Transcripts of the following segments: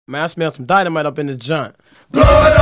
Man, I smell some dynamite up in this joint. Blow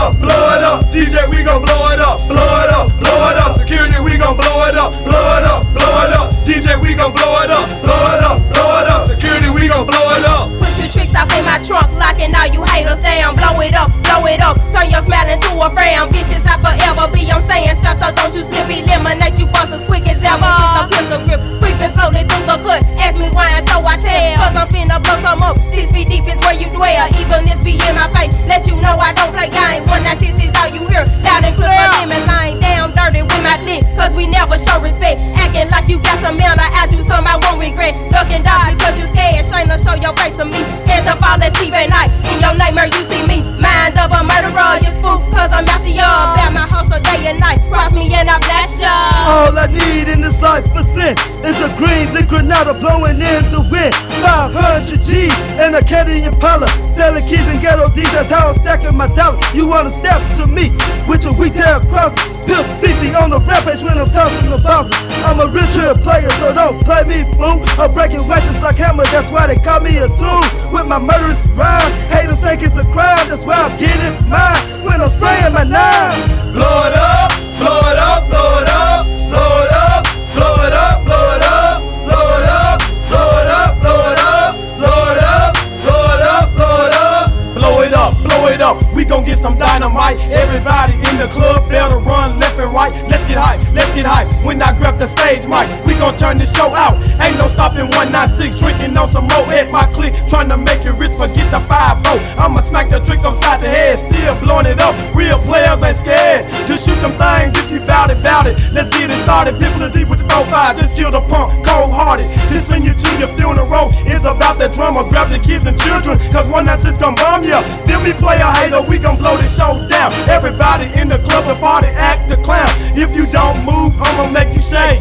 it up, DJ, we gon' blow it up, blow it up, blow it up. Security, we gon' blow it up, blow it up, blow it up. DJ, we gon' blow it up, blow it up, blow it up. Security, we gon' blow it up. Put your tricks off in my trunk, locking all you haters down. Blow it up, turn your smile into a frown. Bitches, I forever be on saying stuff, so don't you slip, eliminate you bust as quick as ever. It's a pistol grip, creeping slowly through the cut. Ask me why, and so I tell. Cause I'm finna blow some up, 6 feet deep is where you dwell. Even if be in my face, let you know I don't play games. 196 is all you hear, loud and clear. My lemon line down dirty with my click, cause we never show respect. Acting like you got some manner, I do something I won't regret. Ducking down because you scared, shame to show your face to me. Hands up all that sleep at night, in your nightmare you see me. Mind of a murderer, you spook, cause I'm after y'all. About my hustle day and night, cross me and I blast y'all. All I need in this life percent is a green liquid granada blowing in the wind. 500 G's and a caddy Impala, selling keys and ghetto D's, that's how I'm stacking my dollar. You wanna step to me with your retail crosses, Pimp CC on the rampage when I'm tossing the bosses. I'm a rich real player, so don't play me, fool. I'm breaking righteous like hammer, that's why they call me a tool. With my murderous rhyme, haters think it's a crime, that's why I'm getting mine when I'm spraying my nine. Blow it up, blow it up, blow it up, blow it up, blow it up, blow it up, blow it up, blow it up, blow it up, blow it up, blow it up, blow it up, blow it up, blow it up. We gon' get some dynamite. Everybody in the club better run left and right. Let's get hype, let's get hype. When I grab the stage mic, we gon' turn this show out. Ain't no stopping 196, drinking on some more at my clique, trying to make it rich, forget the 5-0. I'ma smack the trick upside the head, still blowing it up. Real players ain't scared, just shoot them things if you bout it, bout it. Let's get it started, people are deep with the profile, just kill the punk, cold hearted. Just send you to your funeral, it's about that drama. Grab the kids and children, cause 196 gon' bomb ya. Then we play a hater, we gon' blow this show down. Everybody in the club and party act the clown. If you don't move, I'ma make you shake.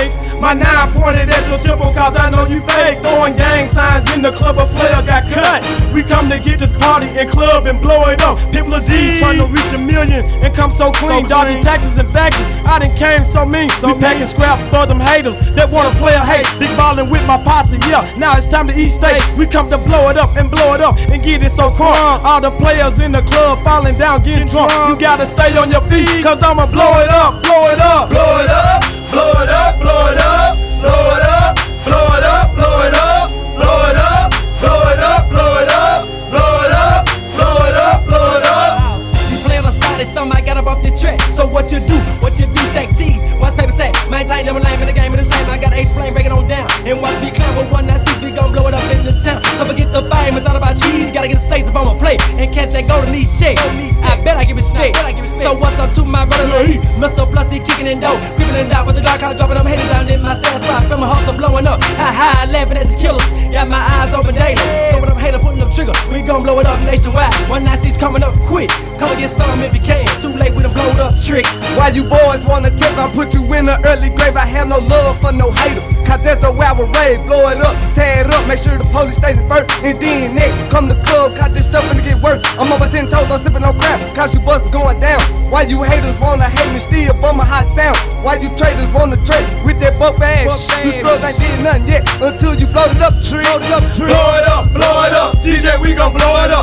My 9 pointed at your temple, cause I know you fake. Throwing gang signs in the club, a player got cut. We come to get this party and club and blow it up. People are deep, trying to reach 1 million and come so clean. Dodging taxes and factors, I done came so mean. We packing scrap for them haters that wanna play a hate. Big ballin' with my posse, yeah. Now it's time to eat steak. We come to blow it up and get it so crunk. All the players in the club falling down, getting drunk. You gotta stay on your feet, cause I'ma blow it up, blow it up, blow it up, blow it up, blow it up, blow it up, blow it up, blow it up, blow it up, blow it up, blow it up, blow it up, blow it up, blow it up. You playing on started, something I got up off the track. So what you do, stack cheese. Watch paper stack, maintain never lame in the game of the same. I gotta explain, break it on down. And watch me climb with 196, we gon' blow it up in the town. So forget the fame and thought about cheese. Gotta get the steaks up on my plate and catch that golden knee check. I bet I give respect. So what's up to my brother Lil E? Mr. Plus, he kicking in dope, creeping it down with the dark collar dropping. I'm heading down in my style spot. From my hustle blowing up, high, laughing at these killers. Got my eyes open daily, scoping up hater, putting up trigger. We gon' blow it up nationwide. 196 coming up quick. Come and get some if you can. Too late, we done blowed up trick. Why you boys wanna test? I put you in the early grave. I have no love for no hater, cause that's the way I would rave. Blow it up, tear it up, make sure the police station first. And then next, come the club, cause this stuff finna get worse. I'm over 10 toes, I'm sipping on crap, cause you bustin' going down. Why you haters wanna hate me, still bum a hot sound? Why you traders wanna trade with that buff ass? You slugs ain't did nothing yet, until you blow it up, tree. Blow it up, DJ, we gon' blow it up.